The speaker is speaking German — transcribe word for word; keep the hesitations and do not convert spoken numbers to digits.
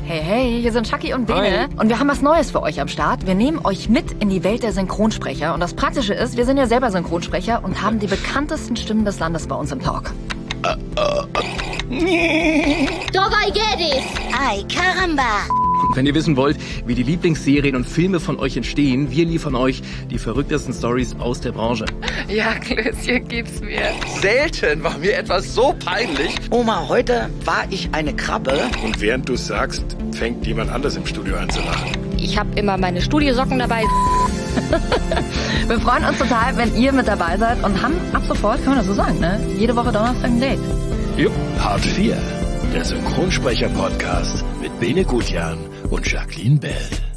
Hey, hey, hier sind Chucky und Bene. Hi. Und wir haben was Neues für euch am Start. Wir nehmen euch mit in die Welt der Synchronsprecher. Und das Praktische ist, wir sind ja selber Synchronsprecher und haben die bekanntesten Stimmen des Landes bei uns im Talk. Uh, uh, uh. Doch, I get it. Ay, caramba. Und wenn ihr wissen wollt, wie die Lieblingsserien und Filme von euch entstehen, wir liefern euch die verrücktesten Storys aus der Branche. Ja, Klößchen gibt's mir. Selten war mir etwas so peinlich. Oma, heute war ich eine Krabbe. Und während du sagst, fängt jemand anders im Studio an zu lachen. Ich habe immer meine Studiosocken dabei. Wir freuen uns total, wenn ihr mit dabei seid und haben ab sofort, kann man das so sagen, ne? Jede Woche Donnerstag ein Date. Jupp, Part vier. Der Synchronsprecher-Podcast mit Bene Gutjan und Jacqueline Bell.